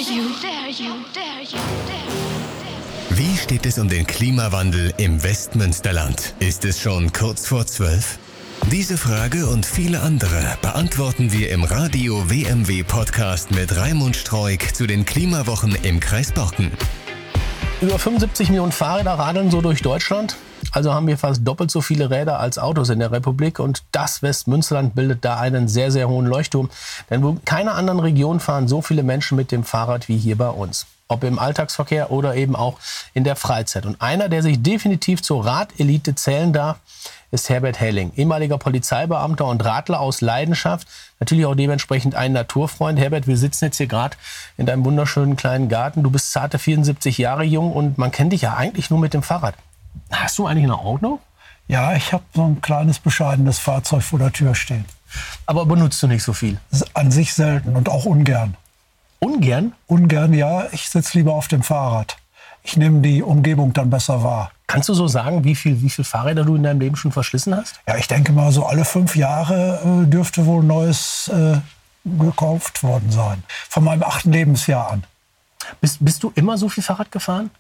Wie steht es um den Klimawandel im Westmünsterland? Ist es schon kurz vor 12? Diese Frage und viele andere beantworten wir im Radio WMW Podcast mit Raimund Streuk zu den Klimawochen im Kreis Borken. Über 75 Millionen Fahrräder radeln so durch Deutschland. Also haben wir fast doppelt so viele Räder als Autos in der Republik. Und das Westmünsterland bildet da einen sehr, sehr hohen Leuchtturm. Denn in keiner anderen Region fahren so viele Menschen mit dem Fahrrad wie hier bei uns. Ob im Alltagsverkehr oder eben auch in der Freizeit. Und einer, der sich definitiv zur Radelite zählen darf, ist Herbert Helling, ehemaliger Polizeibeamter und Radler aus Leidenschaft. Natürlich auch dementsprechend ein Naturfreund. Herbert, wir sitzen jetzt hier gerade in deinem wunderschönen kleinen Garten. Du bist zarte 74 Jahre jung und man kennt dich ja eigentlich nur mit dem Fahrrad. Hast du eigentlich ein Auto? Ja, ich habe so ein kleines, bescheidenes Fahrzeug vor der Tür stehen. Aber benutzt du nicht so viel? An sich selten und auch ungern. Ungern? Ungern, ja. Ich sitze lieber auf dem Fahrrad. Ich nehme die Umgebung dann besser wahr. Kannst du so sagen, wie viel Fahrräder du in deinem Leben schon verschlissen hast? Ja, ich denke mal, so alle 5 Jahre dürfte wohl Neues gekauft worden sein. Von meinem 8. Lebensjahr an. Bist du immer so viel Fahrrad gefahren?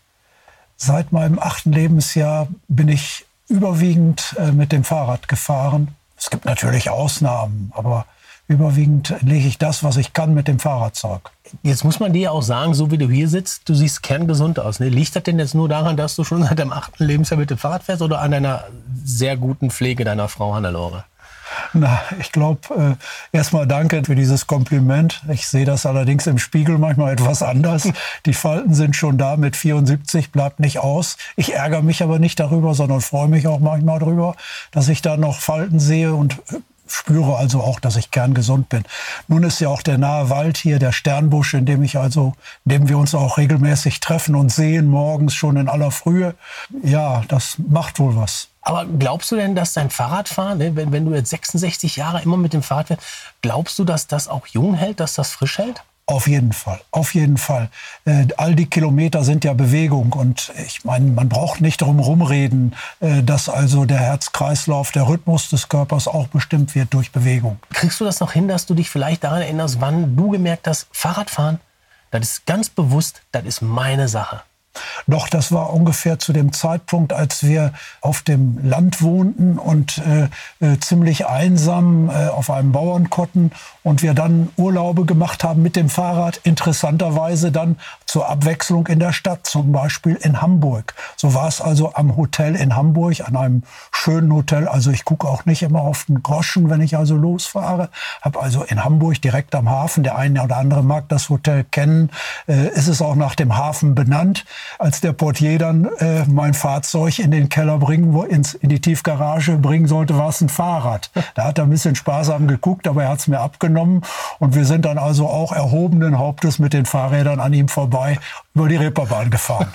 Seit meinem 8. Lebensjahr bin ich überwiegend mit dem Fahrrad gefahren. Es gibt natürlich Ausnahmen, aber überwiegend lege ich das, was ich kann, mit dem Fahrradzeug. Jetzt muss man dir ja auch sagen, so wie du hier sitzt, du siehst kerngesund aus. Ne? Liegt das denn jetzt nur daran, dass du schon seit deinem 8. Lebensjahr mit dem Fahrrad fährst oder an deiner sehr guten Pflege deiner Frau Hannelore? Na, ich glaube, erstmal danke für dieses Kompliment. Ich sehe das allerdings im Spiegel manchmal etwas anders. Die Falten sind schon da mit 74, bleibt nicht aus. Ich ärgere mich aber nicht darüber, sondern freue mich auch manchmal darüber, dass ich da noch Falten sehe und spüre also auch, dass ich kerngesund bin. Nun ist ja auch der nahe Wald hier, der Sternbusch, in dem wir uns auch regelmäßig treffen und sehen, morgens schon in aller Frühe. Ja, das macht wohl was. Aber glaubst du denn, dass dein Fahrradfahren, ne, wenn du jetzt 66 Jahre immer mit dem Fahrrad fährst, glaubst du, dass das auch jung hält, dass das frisch hält? Auf jeden Fall, auf jeden Fall. All die Kilometer sind ja Bewegung und ich meine, man braucht nicht drum rumreden, dass also der Herz-Kreislauf, der Rhythmus des Körpers auch bestimmt wird durch Bewegung. Kriegst du das noch hin, dass du dich vielleicht daran erinnerst, wann du gemerkt hast, Fahrradfahren, das ist ganz bewusst, das ist meine Sache? Doch, das war ungefähr zu dem Zeitpunkt, als wir auf dem Land wohnten und ziemlich einsam auf einem Bauernkotten und wir dann Urlaube gemacht haben mit dem Fahrrad, interessanterweise dann zur Abwechslung in der Stadt, zum Beispiel in Hamburg. So war es also am Hotel in Hamburg, an einem schönen Hotel. Also ich gucke auch nicht immer auf den Groschen, wenn ich also losfahre. Habe also in Hamburg direkt am Hafen, der eine oder andere mag das Hotel kennen, ist es auch nach dem Hafen benannt. Als der Portier dann mein Fahrzeug in den Keller in die Tiefgarage bringen sollte, war es ein Fahrrad. Da hat er ein bisschen sparsam geguckt, aber er hat es mir abgenommen. Und wir sind dann also auch erhobenen Hauptes mit den Fahrrädern an ihm vorbei über die Reeperbahn gefahren.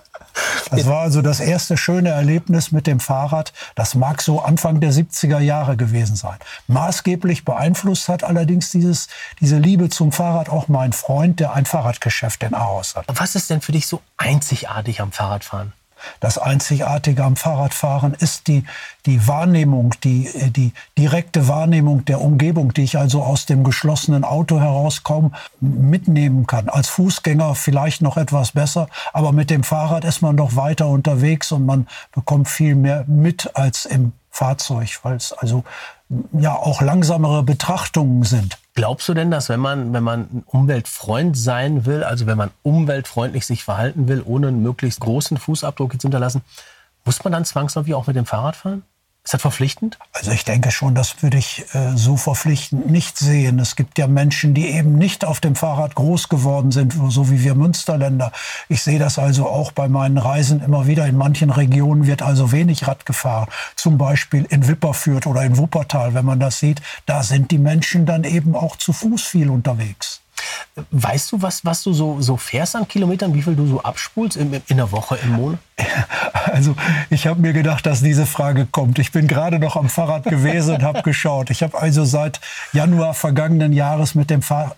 Das war also das erste schöne Erlebnis mit dem Fahrrad. Das mag so Anfang der 70er Jahre gewesen sein. Maßgeblich beeinflusst hat allerdings diese Liebe zum Fahrrad auch mein Freund, der ein Fahrradgeschäft in Ahaus hat. Was ist denn für dich so einzigartig am Fahrradfahren? Das Einzigartige am Fahrradfahren ist die Wahrnehmung, die direkte Wahrnehmung der Umgebung, die ich also aus dem geschlossenen Auto heraus kaum mitnehmen kann. Als Fußgänger vielleicht noch etwas besser, aber mit dem Fahrrad ist man doch weiter unterwegs und man bekommt viel mehr mit als im Fahrzeug, weil es also ja auch langsamere Betrachtungen sind. Glaubst du denn, dass wenn man ein Umweltfreund sein will, also wenn man umweltfreundlich sich verhalten will, ohne einen möglichst großen Fußabdruck zu hinterlassen, muss man dann zwangsläufig auch mit dem Fahrrad fahren? Ist das verpflichtend? Also ich denke schon, das würde ich so verpflichtend nicht sehen. Es gibt ja Menschen, die eben nicht auf dem Fahrrad groß geworden sind, so wie wir Münsterländer. Ich sehe das also auch bei meinen Reisen immer wieder. In manchen Regionen wird also wenig Rad gefahren. Zum Beispiel in Wipperfürth oder in Wuppertal, wenn man das sieht. Da sind die Menschen dann eben auch zu Fuß viel unterwegs. Weißt du, was du so fährst an Kilometern, wie viel du so abspulst in der Woche, im Monat? Also ich habe mir gedacht, dass diese Frage kommt. Ich bin gerade noch am Fahrrad gewesen und habe geschaut. Ich habe also seit Januar vergangenen Jahres mit dem Fahrrad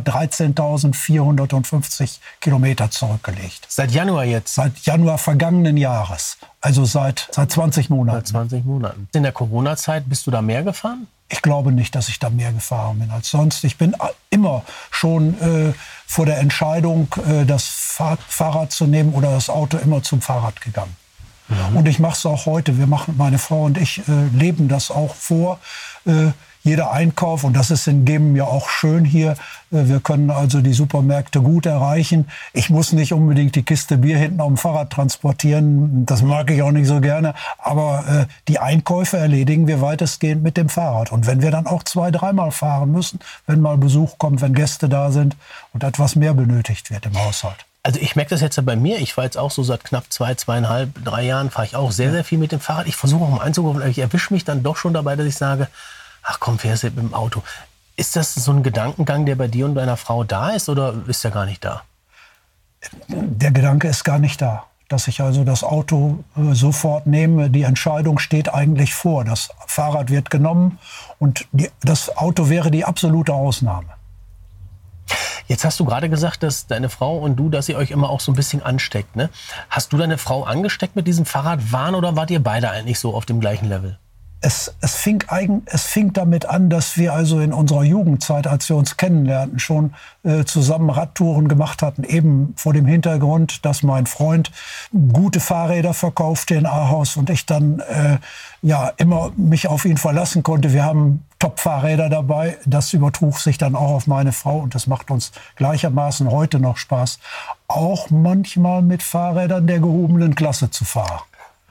13.450 Kilometer zurückgelegt. Seit Januar jetzt? Seit Januar vergangenen Jahres. Also seit 20 Monaten. Seit 20 Monaten. In der Corona-Zeit bist du da mehr gefahren? Ich glaube nicht, dass ich da mehr gefahren bin als sonst. Ich bin immer schon vor der Entscheidung, das Fahrrad zu nehmen oder das Auto, immer zum Fahrrad gegangen. Mhm. Und ich mache es auch heute. Meine Frau und ich leben das auch vor. Jeder Einkauf, und das ist in Gemen ja auch schön hier, wir können also die Supermärkte gut erreichen. Ich muss nicht unbedingt die Kiste Bier hinten auf dem Fahrrad transportieren, das mag ich auch nicht so gerne, aber die Einkäufe erledigen wir weitestgehend mit dem Fahrrad. Und wenn wir dann auch 2-3 Mal fahren müssen, wenn mal Besuch kommt, wenn Gäste da sind und etwas mehr benötigt wird im Haushalt. Also ich merke das jetzt ja bei mir. Ich fahre jetzt auch so seit knapp 2,5, 3 Jahren fahre ich auch sehr, sehr viel mit dem Fahrrad. Ich versuche auch mal einzukaufen, aber ich erwische mich dann doch schon dabei, dass ich sage, ach komm, fährst du mit dem Auto. Ist das so ein Gedankengang, der bei dir und deiner Frau da ist, oder ist der gar nicht da? Der Gedanke ist gar nicht da, dass ich also das Auto sofort nehme. Die Entscheidung steht eigentlich vor. Das Fahrrad wird genommen und das Auto wäre die absolute Ausnahme. Jetzt hast du gerade gesagt, dass deine Frau und du, dass ihr euch immer auch so ein bisschen ansteckt, ne? Hast du deine Frau angesteckt mit diesem Fahrradwahn oder wart ihr beide eigentlich so auf dem gleichen Level? Es fing damit an, dass wir also in unserer Jugendzeit, als wir uns kennenlernten, schon zusammen Radtouren gemacht hatten. Eben vor dem Hintergrund, dass mein Freund gute Fahrräder verkaufte in Ahaus und ich dann immer mich auf ihn verlassen konnte. Wir haben Top-Fahrräder dabei. Das übertrug sich dann auch auf meine Frau und das macht uns gleichermaßen heute noch Spaß, auch manchmal mit Fahrrädern der gehobenen Klasse zu fahren.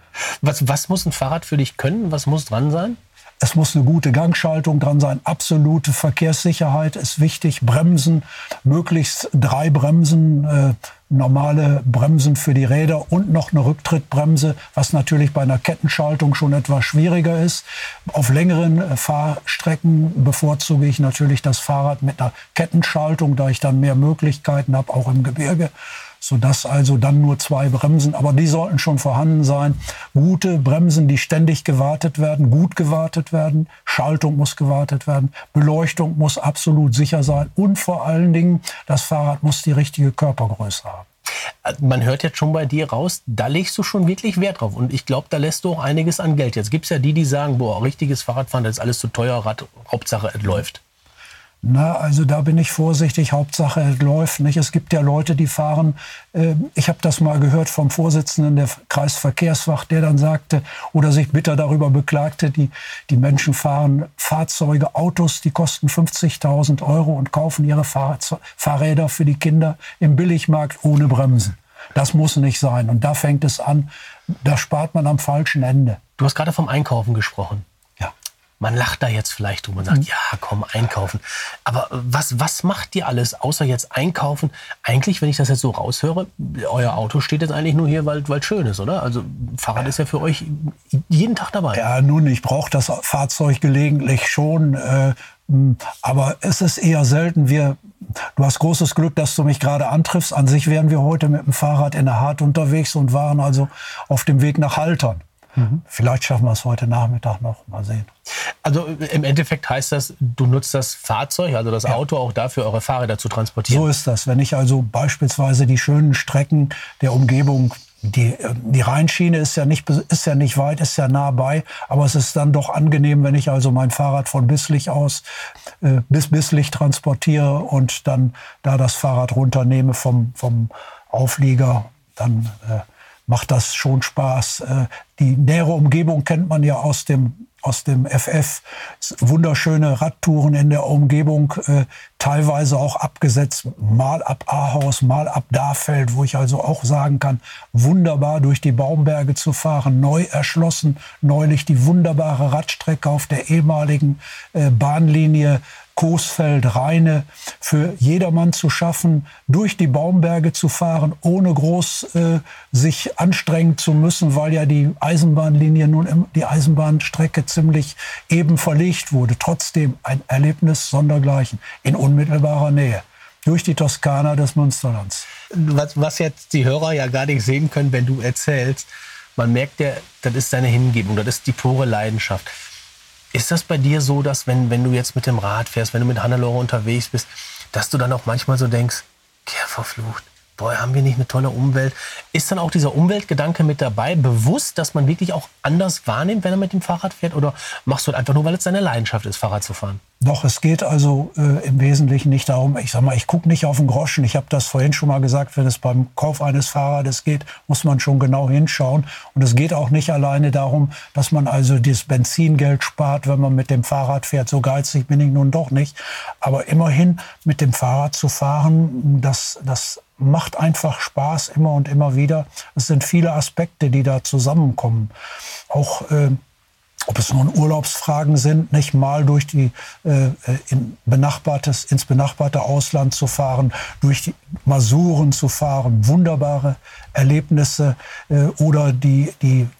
Was muss ein Fahrrad für dich können? Was muss dran sein? Es muss eine gute Gangschaltung dran sein. Absolute Verkehrssicherheit ist wichtig. Bremsen, möglichst 3 Bremsen, normale Bremsen für die Räder und noch eine Rücktrittbremse, was natürlich bei einer Kettenschaltung schon etwas schwieriger ist. Auf längeren Fahrstrecken bevorzuge ich natürlich das Fahrrad mit einer Kettenschaltung, da ich dann mehr Möglichkeiten habe, auch im Gebirge. Sodass also dann nur 2 Bremsen, aber die sollten schon vorhanden sein. Gute Bremsen, die ständig gewartet werden, gut gewartet werden. Schaltung muss gewartet werden. Beleuchtung muss absolut sicher sein. Und vor allen Dingen, das Fahrrad muss die richtige Körpergröße haben. Man hört jetzt schon bei dir raus, da legst du schon wirklich Wert drauf. Und ich glaube, da lässt du auch einiges an Geld. Jetzt gibt es ja die sagen, boah, richtiges Fahrradfahren, das ist alles zu teuer, Hauptsache es läuft. Na, also da bin ich vorsichtig, Hauptsache es läuft nicht. Es gibt ja Leute, die fahren, ich habe das mal gehört vom Vorsitzenden der Kreisverkehrswacht, der dann sagte oder sich bitter darüber beklagte, die Menschen fahren Fahrzeuge, Autos, die kosten 50.000 € und kaufen ihre Fahrräder für die Kinder im Billigmarkt ohne Bremsen. Das muss nicht sein und da fängt es an, da spart man am falschen Ende. Du hast gerade vom Einkaufen gesprochen. Man lacht da jetzt vielleicht drüber und sagt, ja, komm, einkaufen. Aber was macht ihr alles, außer jetzt einkaufen? Eigentlich, wenn ich das jetzt so raushöre, euer Auto steht jetzt eigentlich nur hier, weil es schön ist, oder? Also Fahrrad ist ja für euch jeden Tag dabei. Ja, nun, ich brauche das Fahrzeug gelegentlich schon. Aber es ist eher selten. Du hast großes Glück, dass du mich gerade antriffst. An sich wären wir heute mit dem Fahrrad in der Hart unterwegs und waren also auf dem Weg nach Haltern. Vielleicht schaffen wir es heute Nachmittag noch. Mal sehen. Also im Endeffekt heißt das, du nutzt das Fahrzeug, also das Auto, auch dafür, eure Fahrräder zu transportieren? So ist das. Wenn ich also beispielsweise die schönen Strecken der Umgebung, die Rheinschiene ist ja nicht weit, ist ja nah bei, aber es ist dann doch angenehm, wenn ich also mein Fahrrad von Bislich aus bis Bislich transportiere und dann da das Fahrrad runternehme vom Auflieger, dann macht das schon Spaß. Die nähere Umgebung kennt man ja aus dem FF. Wunderschöne Radtouren in der Umgebung, teilweise auch abgesetzt, mal ab Ahaus, mal ab Dahfeld, wo ich also auch sagen kann, wunderbar durch die Baumberge zu fahren, neu erschlossen, neulich die wunderbare Radstrecke auf der ehemaligen Bahnlinie Coesfeld-Rheine für jedermann zu schaffen, durch die Baumberge zu fahren, ohne groß sich anstrengen zu müssen, weil ja die Eisenbahnlinie die Eisenbahnstrecke ziemlich eben verlegt wurde. Trotzdem ein Erlebnis sondergleichen in unmittelbarer Nähe durch die Toskana des Münsterlands. Was jetzt die Hörer ja gar nicht sehen können, wenn du erzählst, Man merkt, das ist deine Hingebung, das ist die pure Leidenschaft. Ist das bei dir so, dass wenn du jetzt mit dem Rad fährst, wenn du mit Hannelore unterwegs bist, dass du dann auch manchmal so denkst, verflucht, boah, haben wir nicht eine tolle Umwelt? Ist dann auch dieser Umweltgedanke mit dabei, bewusst, dass man wirklich auch anders wahrnimmt, wenn er mit dem Fahrrad fährt? Oder machst du das einfach nur, weil es deine Leidenschaft ist, Fahrrad zu fahren? Doch, es geht also im Wesentlichen nicht darum, ich gucke nicht auf den Groschen. Ich habe das vorhin schon mal gesagt, wenn es beim Kauf eines Fahrrades geht, muss man schon genau hinschauen. Und es geht auch nicht alleine darum, dass man also das Benzingeld spart, wenn man mit dem Fahrrad fährt. So geizig bin ich nun doch nicht. Aber immerhin mit dem Fahrrad zu fahren, das macht einfach Spaß immer und immer wieder. Es sind viele Aspekte, die da zusammenkommen. Auch ob es nun Urlaubsfragen sind, nicht mal durch ins benachbarte Ausland zu fahren, durch die Masuren zu fahren, wunderbare Erlebnisse, oder die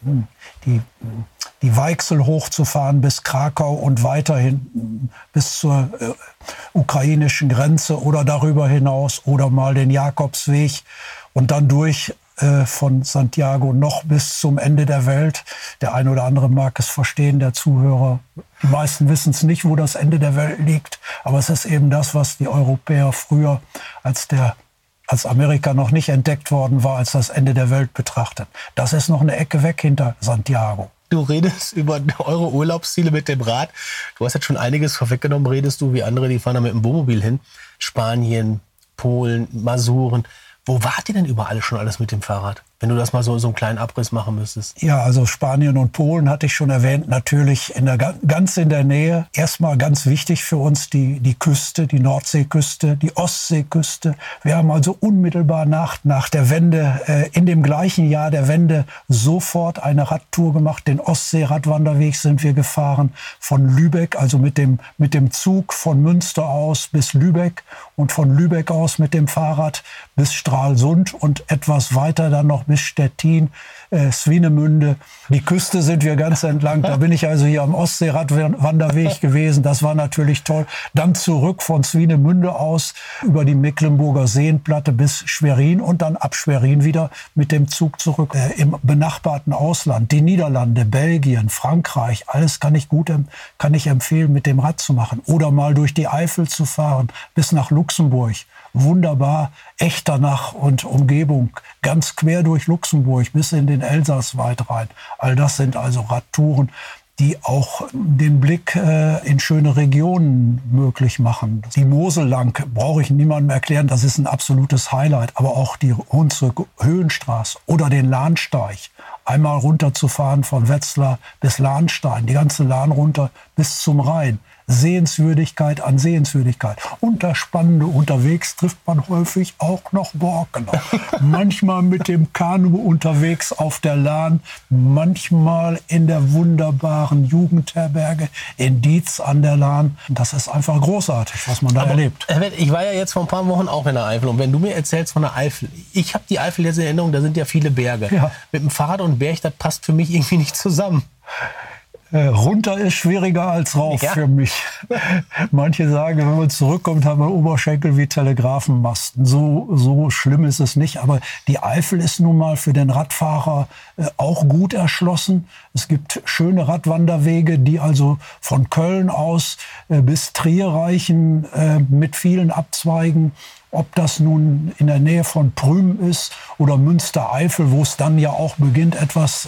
Weichsel hochzufahren bis Krakau und weiterhin bis zur ukrainischen Grenze oder darüber hinaus, oder mal den Jakobsweg und dann durch von Santiago noch bis zum Ende der Welt. Der eine oder andere mag es verstehen, der Zuhörer. Die meisten wissen es nicht, wo das Ende der Welt liegt. Aber es ist eben das, was die Europäer früher, als Amerika noch nicht entdeckt worden war, als das Ende der Welt betrachtet. Das ist noch eine Ecke weg hinter Santiago. Du redest über eure Urlaubsziele mit dem Rad. Du hast jetzt schon einiges vorweggenommen. Redest du wie andere, die fahren da mit dem Wohnmobil hin. Spanien, Polen, Masuren. Wo wart ihr denn überall schon alles mit dem Fahrrad? Wenn du das mal so einen kleinen Abriss machen müsstest. Ja, also Spanien und Polen hatte ich schon erwähnt, natürlich ganz in der Nähe. Erstmal ganz wichtig für uns die Küste, die Nordseeküste, die Ostseeküste. Wir haben also unmittelbar nach der Wende, in dem gleichen Jahr der Wende, sofort eine Radtour gemacht. Den Ostsee-Radwanderweg sind wir gefahren von Lübeck, also mit dem Zug von Münster aus bis Lübeck und von Lübeck aus mit dem Fahrrad bis Stralsund und etwas weiter dann noch bis Stettin, Swinemünde. Die Küste sind wir ganz entlang. Da bin ich also hier am Ostseeradwanderweg gewesen. Das war natürlich toll. Dann zurück von Swinemünde aus über die Mecklenburger Seenplatte bis Schwerin und dann ab Schwerin wieder mit dem Zug zurück im benachbarten Ausland. Die Niederlande, Belgien, Frankreich, alles kann ich empfehlen, mit dem Rad zu machen. Oder mal durch die Eifel zu fahren bis nach Luxemburg. Wunderbar, Echternach und Umgebung, ganz quer durch Luxemburg bis in den Elsass weit rein. All das sind also Radtouren, die auch den Blick in schöne Regionen möglich machen. Die Mosel lang brauche ich niemandem erklären, das ist ein absolutes Highlight. Aber auch die Hunsrück Höhenstraße oder den Lahnsteig. Einmal runterzufahren von Wetzlar bis Lahnstein, die ganze Lahn runter bis zum Rhein. Sehenswürdigkeit an Sehenswürdigkeit. Und das Spannende, unterwegs trifft man häufig auch noch Borkener. Manchmal mit dem Kanu unterwegs auf der Lahn, manchmal in der wunderbaren Jugendherberge in Dietz an der Lahn. Das ist einfach großartig, was man da erlebt. Ich war ja jetzt vor ein paar Wochen auch in der Eifel. Und wenn du mir erzählst von der Eifel, ich habe die Eifel jetzt in Erinnerung, da sind ja viele Berge. Ja. Mit dem Fahrrad und Berg, das passt für mich irgendwie nicht zusammen. Runter ist schwieriger als rauf für mich. Manche sagen, wenn man zurückkommt, haben wir Oberschenkel wie Telegrafenmasten. So schlimm ist es nicht. Aber die Eifel ist nun mal für den Radfahrer auch gut erschlossen. Es gibt schöne Radwanderwege, die also von Köln aus bis Trier reichen, mit vielen Abzweigen. Ob das nun in der Nähe von Prüm ist oder Münstereifel, wo es dann ja auch beginnt, etwas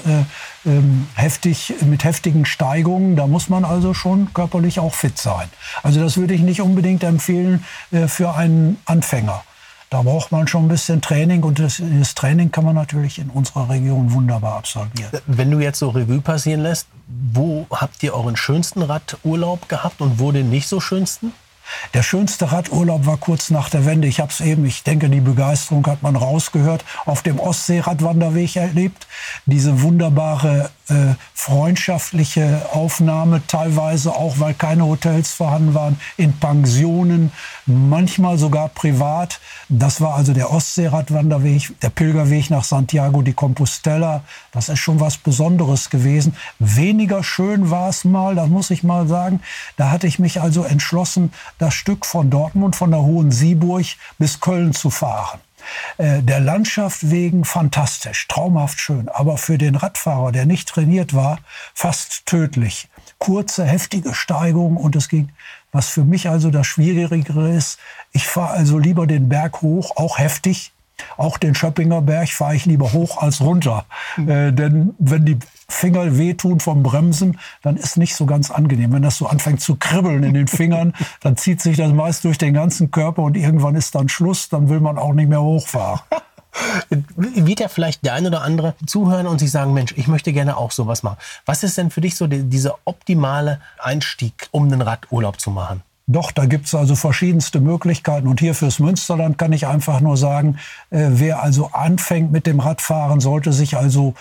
mit heftigen Steigungen. Da muss man also schon körperlich auch fit sein. Also das würde ich nicht unbedingt empfehlen für einen Anfänger. Da braucht man schon ein bisschen Training und das Training kann man natürlich in unserer Region wunderbar absolvieren. Wenn du jetzt so Revue passieren lässt, wo habt ihr euren schönsten Radurlaub gehabt und wo den nicht so schönsten? Der schönste Radurlaub war kurz nach der Wende. Ich denke, die Begeisterung hat man rausgehört, auf dem Ostseeradwanderweg erlebt. Diese wunderbare freundschaftliche Aufnahme, teilweise auch, weil keine Hotels vorhanden waren, in Pensionen, manchmal sogar privat. Das war also der Ostseeradwanderweg, der Pilgerweg nach Santiago de Compostela. Das ist schon was Besonderes gewesen. Weniger schön war es mal, das muss ich mal sagen. Da hatte ich mich also entschlossen, das Stück von Dortmund, von der Hohen Sieburg bis Köln zu fahren. Der Landschaft wegen fantastisch, traumhaft schön, aber für den Radfahrer, der nicht trainiert war, fast tödlich. Kurze, heftige Steigungen und es ging. Was für mich also das Schwierigere ist, ich fahre also lieber den Berg hoch, auch heftig. Auch den Schöppinger Berg fahre ich lieber hoch als runter. Denn wenn die Finger wehtun vom Bremsen, dann ist nicht so ganz angenehm. Wenn das so anfängt zu kribbeln in den Fingern, dann zieht sich das meist durch den ganzen Körper und irgendwann ist dann Schluss, dann will man auch nicht mehr hochfahren. Wird ja vielleicht der ein oder andere zuhören und sich sagen, Mensch, ich möchte gerne auch sowas machen. Was ist denn für dich so dieser optimale Einstieg, um einen Radurlaub zu machen? Doch, da gibt's also verschiedenste Möglichkeiten. Und hier fürs Münsterland kann ich einfach nur sagen, wer also anfängt mit dem Radfahren, sollte sich also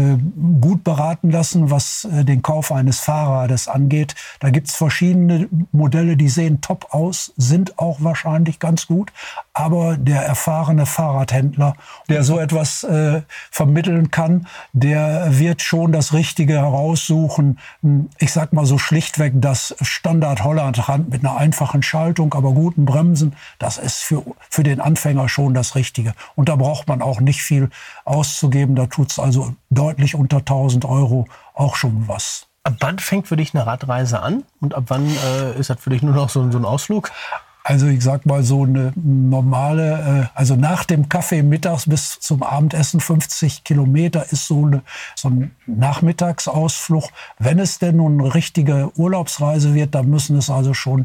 gut beraten lassen, was den Kauf eines Fahrrades angeht. Da gibt's verschiedene Modelle, die sehen top aus, sind auch wahrscheinlich ganz gut. Aber der erfahrene Fahrradhändler, der so etwas vermitteln kann, der wird schon das Richtige heraussuchen. Ich sag mal so schlichtweg, das Standard-Hollandrad mit einer einfachen Schaltung, aber guten Bremsen, das ist für den Anfänger schon das Richtige. Und da braucht man auch nicht viel auszugeben. Da tut's also deutlich unter 1.000 € auch schon was. Ab wann fängt für dich eine Radreise an? Und ab wann ist das für dich nur noch so ein Ausflug? Also ich sag mal so eine normale, also nach dem Kaffee mittags bis zum Abendessen 50 Kilometer ist so ein Nachmittagsausflug. Wenn es denn nun eine richtige Urlaubsreise wird, dann müssen es also schon,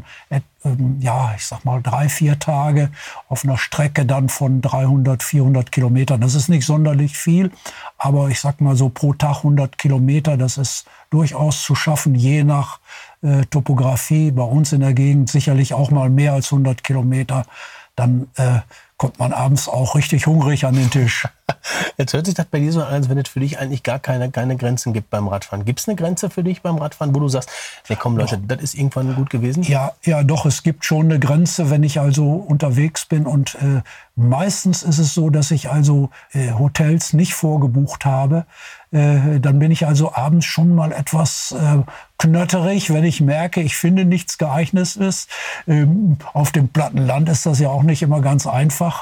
ich sag mal 3-4 Tage auf einer Strecke dann von 300-400 Kilometern. Das ist nicht sonderlich viel, aber ich sag mal so pro Tag 100 Kilometer, das ist durchaus zu schaffen, je nach Topografie. Bei uns in der Gegend sicherlich auch mal mehr als 100 Kilometer. Dann kommt man abends auch richtig hungrig an den Tisch. Jetzt hört sich das bei dir so an, als wenn es für dich eigentlich gar keine Grenzen gibt beim Radfahren. Gibt es eine Grenze für dich beim Radfahren, wo du sagst, nee, komm Leute, das ist irgendwann gut gewesen? Ja, doch, es gibt schon eine Grenze, wenn ich also unterwegs bin. Und meistens ist es so, dass ich also Hotels nicht vorgebucht habe. Dann bin ich also abends schon mal etwas knötterig, wenn ich merke, ich finde nichts Geeignetes. Auf dem platten Land ist das ja auch nicht immer ganz einfach.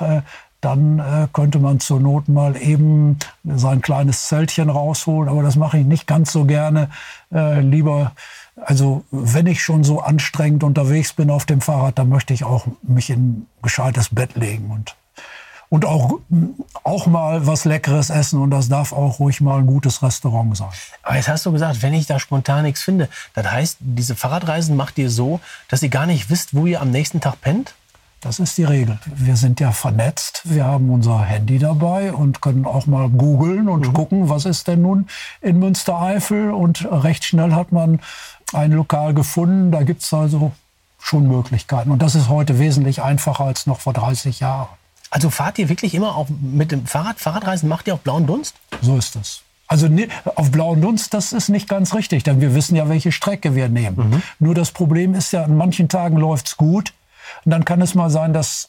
Dann könnte man zur Not mal eben sein kleines Zeltchen rausholen. Aber das mache ich nicht ganz so gerne. Lieber, also wenn ich schon so anstrengend unterwegs bin auf dem Fahrrad, dann möchte ich auch mich in ein gescheites Bett legen und auch mal was Leckeres essen. Und das darf auch ruhig mal ein gutes Restaurant sein. Aber jetzt hast du gesagt, wenn ich da spontan nichts finde. Das heißt, diese Fahrradreisen macht ihr so, dass ihr gar nicht wisst, wo ihr am nächsten Tag pennt? Das ist die Regel. Wir sind ja vernetzt. Wir haben unser Handy dabei und können auch mal googeln und gucken, was ist denn nun in Münstereifel. Und recht schnell hat man ein Lokal gefunden. Da gibt es also schon Möglichkeiten. Und das ist heute wesentlich einfacher als noch vor 30 Jahren. Also fahrt ihr wirklich immer auch mit dem Fahrrad? Fahrradreisen macht ihr auf blauen Dunst? So ist es. Also auf blauen Dunst, das ist nicht ganz richtig, denn wir wissen ja, welche Strecke wir nehmen. Nur das Problem ist ja, an manchen Tagen läuft's gut. Und dann kann es mal sein, dass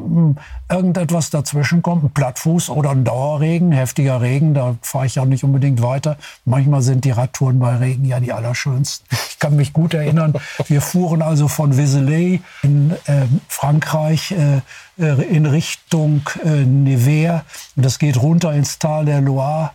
irgendetwas dazwischen kommt, ein Plattfuß oder ein Dauerregen, heftiger Regen, da fahre ich ja nicht unbedingt weiter. Manchmal sind die Radtouren bei Regen ja die allerschönsten. Ich kann mich gut erinnern, wir fuhren also von Vézelay in Frankreich in Richtung Nevers. Das geht runter ins Tal der Loire.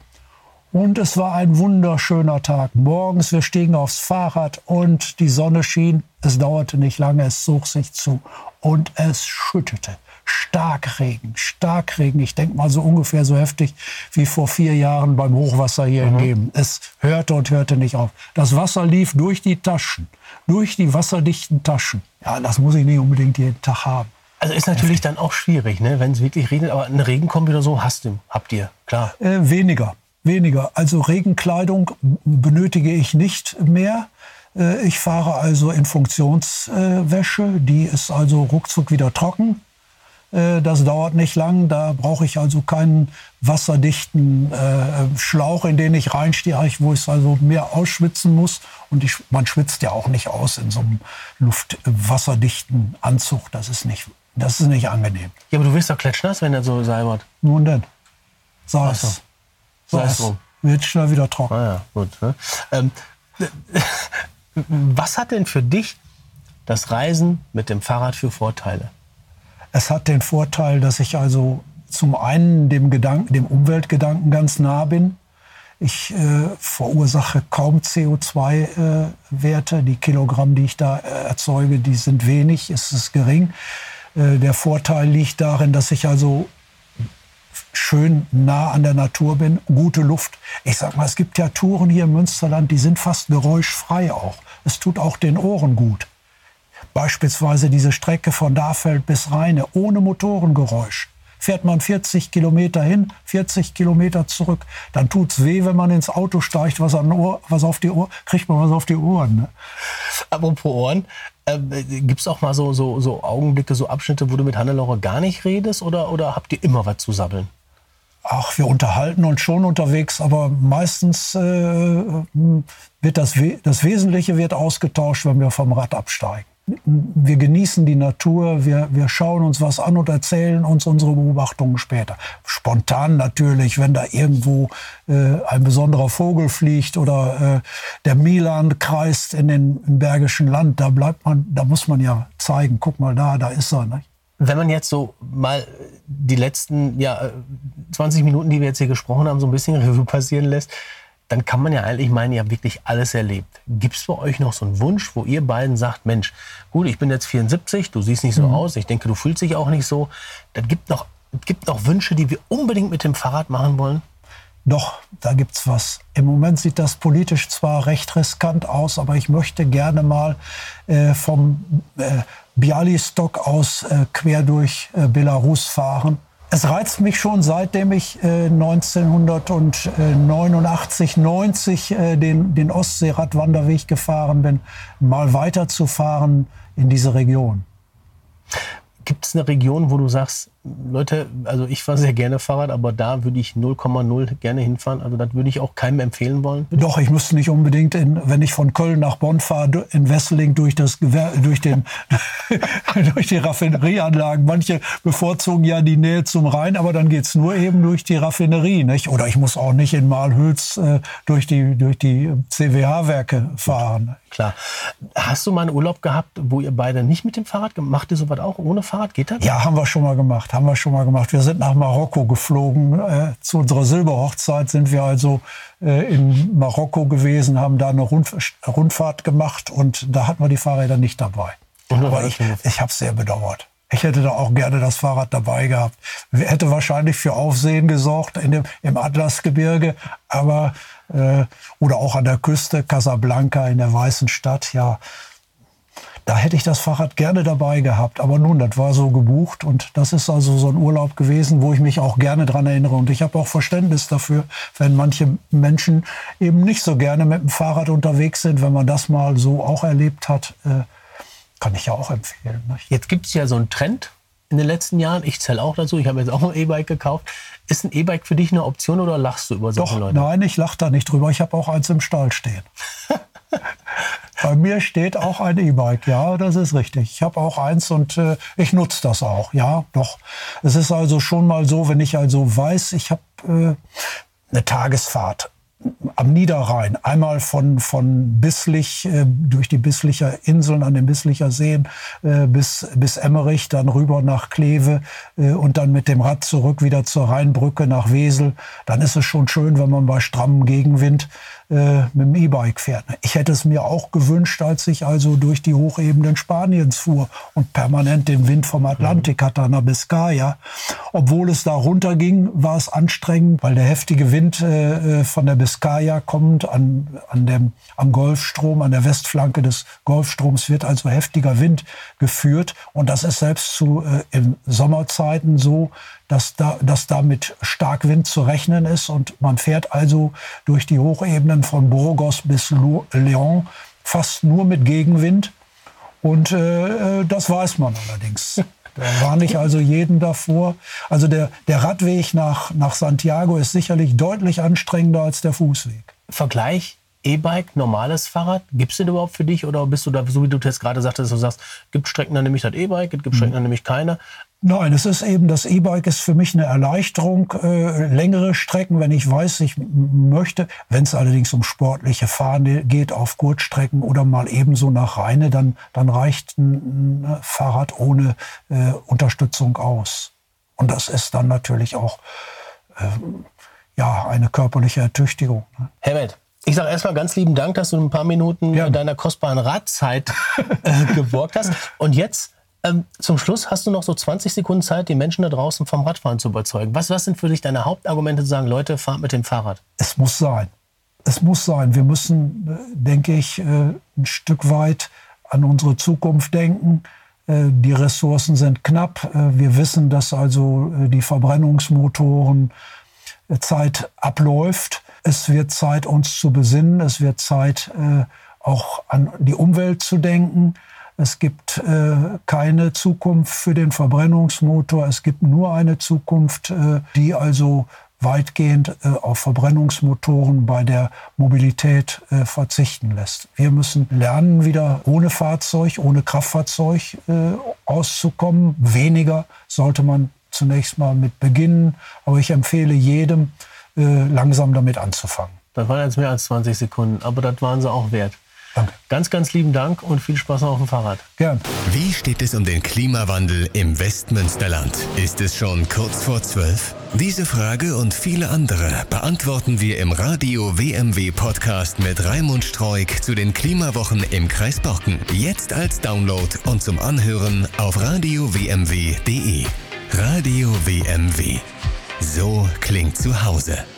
Und es war ein wunderschöner Tag. Morgens, wir stiegen aufs Fahrrad und die Sonne schien. Es dauerte nicht lange, es zog sich zu und es schüttete. Starkregen. Ich denke mal so ungefähr so heftig wie vor 4 Jahren beim Hochwasser hier in Geben. Es hörte und hörte nicht auf. Das Wasser lief durch die Taschen, durch die wasserdichten Taschen. Ja, das muss ich nicht unbedingt jeden Tag haben. Also ist natürlich dann auch schwierig, ne, wenn es wirklich regnet. Aber eine Regenkombi oder so habt ihr, klar. Weniger. Also Regenkleidung benötige ich nicht mehr. Ich fahre also in Funktionswäsche. Die ist also ruckzuck wieder trocken. Das dauert nicht lang. Da brauche ich also keinen wasserdichten Schlauch, in den ich reinstehe, wo ich also mehr ausschwitzen muss. Und man schwitzt ja auch nicht aus in so einem wasserdichten Anzug. Das ist nicht angenehm. Ja, aber du wirst doch klatschnass, wenn das so seibert. Nun denn. Sei es drum. Wird schnell wieder trocken. Ah ja, gut. Ne? Was hat denn für dich das Reisen mit dem Fahrrad für Vorteile? Es hat den Vorteil, dass ich also zum einen dem Umweltgedanken ganz nah bin. Ich verursache kaum CO2-Werte. Die Kilogramm, die ich da erzeuge, die sind wenig, es ist gering. Der Vorteil liegt darin, dass ich also schön nah an der Natur bin, gute Luft. Ich sag mal, es gibt ja Touren hier im Münsterland, die sind fast geräuschfrei auch. Es tut auch den Ohren gut. Beispielsweise diese Strecke von Dahfeld bis Rheine ohne Motorengeräusch. Fährt man 40 Kilometer hin, 40 Kilometer zurück, dann tut's weh, wenn man ins Auto steigt, kriegt man was auf die Ohren. Ne? Apropos Ohren, gibt's auch mal so Augenblicke, so Abschnitte, wo du mit Hannelore gar nicht redest oder habt ihr immer was zu sabbeln? Ach, wir unterhalten uns schon unterwegs, aber meistens wird das Wesentliche wird ausgetauscht, wenn wir vom Rad absteigen. Wir genießen die Natur, wir schauen uns was an und erzählen uns unsere Beobachtungen später. Spontan natürlich, wenn da irgendwo ein besonderer Vogel fliegt oder der Milan kreist im Bergischen Land, da muss man ja zeigen, guck mal da ist er. Ne? Wenn man jetzt so mal die letzten 20 Minuten, die wir jetzt hier gesprochen haben, so ein bisschen Revue passieren lässt, dann kann man ja eigentlich meinen, ihr habt wirklich alles erlebt. Gibt es bei euch noch so einen Wunsch, wo ihr beiden sagt, Mensch, gut, ich bin jetzt 74, du siehst nicht so aus, ich denke, du fühlst dich auch nicht so. Es gibt noch Wünsche, die wir unbedingt mit dem Fahrrad machen wollen? Doch, da gibt's was. Im Moment sieht das politisch zwar recht riskant aus, aber ich möchte gerne mal vom Bialystok aus quer durch Belarus fahren. Es reizt mich schon, seitdem ich 1989, 90 den Ostseeradwanderweg gefahren bin, mal weiterzufahren in diese Region. Gibt es eine Region, wo du sagst, Leute, also ich fahre sehr gerne Fahrrad, aber da würde ich 0,0 gerne hinfahren. Also das würde ich auch keinem empfehlen wollen. Doch, ich müsste nicht unbedingt, wenn ich von Köln nach Bonn fahre, in Wesseling durch die Raffinerieanlagen. Manche bevorzugen ja die Nähe zum Rhein, aber dann geht's nur eben durch die Raffinerie, nicht? Oder ich muss auch nicht in Malhüls durch die CWH-Werke fahren. Klar. Hast du mal einen Urlaub gehabt, wo ihr beide nicht mit dem Fahrrad gemacht habt? Macht ihr sowas auch ohne Fahrrad? Geht das? Ja, haben wir schon mal gemacht. Wir sind nach Marokko geflogen. Zu unserer Silberhochzeit sind wir also in Marokko gewesen, haben da eine Rundfahrt gemacht und da hatten wir die Fahrräder nicht dabei. Aber ich habe es sehr bedauert. Ich hätte da auch gerne das Fahrrad dabei gehabt. Hätte wahrscheinlich für Aufsehen gesorgt im Atlasgebirge, aber oder auch an der Küste, Casablanca in der Weißen Stadt, ja. Da hätte ich das Fahrrad gerne dabei gehabt. Aber nun, das war so gebucht und das ist also so ein Urlaub gewesen, wo ich mich auch gerne dran erinnere. Und ich habe auch Verständnis dafür, wenn manche Menschen eben nicht so gerne mit dem Fahrrad unterwegs sind. Wenn man das mal so auch erlebt hat, kann ich ja auch empfehlen. Nicht? Jetzt gibt es ja so einen Trend in den letzten Jahren. Ich zähle auch dazu. Ich habe jetzt auch ein E-Bike gekauft. Ist ein E-Bike für dich eine Option oder lachst du über solche Leute? Nein, ich lache da nicht drüber. Ich habe auch eins im Stall stehen. Bei mir steht auch ein E-Bike, ja, das ist richtig. Ich habe auch eins und ich nutze das auch, ja, doch. Es ist also schon mal so, wenn ich also weiß, ich habe eine Tagesfahrt am Niederrhein, einmal von Bislich, durch die Bislicher Inseln an den Bislicher Seen bis Emmerich, dann rüber nach Kleve und dann mit dem Rad zurück wieder zur Rheinbrücke nach Wesel. Dann ist es schon schön, wenn man bei strammem Gegenwind mit dem E-Bike fährt. Ich hätte es mir auch gewünscht, als ich also durch die Hochebenen Spaniens fuhr und permanent den Wind vom Atlantik hatte nach Biscaya. Obwohl es da runterging, war es anstrengend, weil der heftige Wind von der Biscaya kommend am Golfstrom, an der Westflanke des Golfstroms wird also heftiger Wind geführt. Und das ist selbst in Sommerzeiten so, dass da mit Starkwind zu rechnen ist. Und man fährt also durch die Hochebenen von Burgos bis León fast nur mit Gegenwind. Und das weiß man allerdings. Da warne ich also jeden davor. Also der Radweg nach Santiago ist sicherlich deutlich anstrengender als der Fußweg. Vergleich E-Bike, normales Fahrrad, gibt es den überhaupt für dich? Oder bist du da, so wie du jetzt gerade sagtest, du sagst, gibt Strecken, dann nehme ich das E-Bike, gibt Strecken, dann nehme ich keine? Nein, es ist eben, das E-Bike ist für mich eine Erleichterung, längere Strecken, wenn ich weiß, ich möchte. Wenn es allerdings um sportliche Fahren geht, auf Kurzstrecken oder mal ebenso nach Rheine, dann reicht ein Fahrrad ohne Unterstützung aus. Und das ist dann natürlich auch eine körperliche Ertüchtigung. Herbert, ich sage erstmal ganz lieben Dank, dass du ein paar Minuten deiner kostbaren Radzeit geborgt hast. Und jetzt zum Schluss hast du noch so 20 Sekunden Zeit, die Menschen da draußen vom Radfahren zu überzeugen. Was sind für dich deine Hauptargumente zu sagen, Leute, fahrt mit dem Fahrrad? Es muss sein. Es muss sein. Wir müssen, denke ich, ein Stück weit an unsere Zukunft denken. Die Ressourcen sind knapp. Wir wissen, dass also die Verbrennungsmotoren Zeit abläuft. Es wird Zeit, uns zu besinnen. Es wird Zeit, auch an die Umwelt zu denken. Es gibt keine Zukunft für den Verbrennungsmotor. Es gibt nur eine Zukunft, die also weitgehend auf Verbrennungsmotoren bei der Mobilität verzichten lässt. Wir müssen lernen, wieder ohne Fahrzeug, ohne Kraftfahrzeug auszukommen. Weniger sollte man zunächst mal mit beginnen. Aber ich empfehle jedem, langsam damit anzufangen. Das waren jetzt mehr als 20 Sekunden, aber das waren sie auch wert. Danke. Ganz, ganz lieben Dank und viel Spaß noch auf dem Fahrrad. Gern. Wie steht es um den Klimawandel im Westmünsterland? Ist es schon kurz vor 12? Diese Frage und viele andere beantworten wir im Radio WMW Podcast mit Raimund Streuk zu den Klimawochen im Kreis Borken. Jetzt als Download und zum Anhören auf radiowmw.de. Radio WMW. So klingt zu Hause.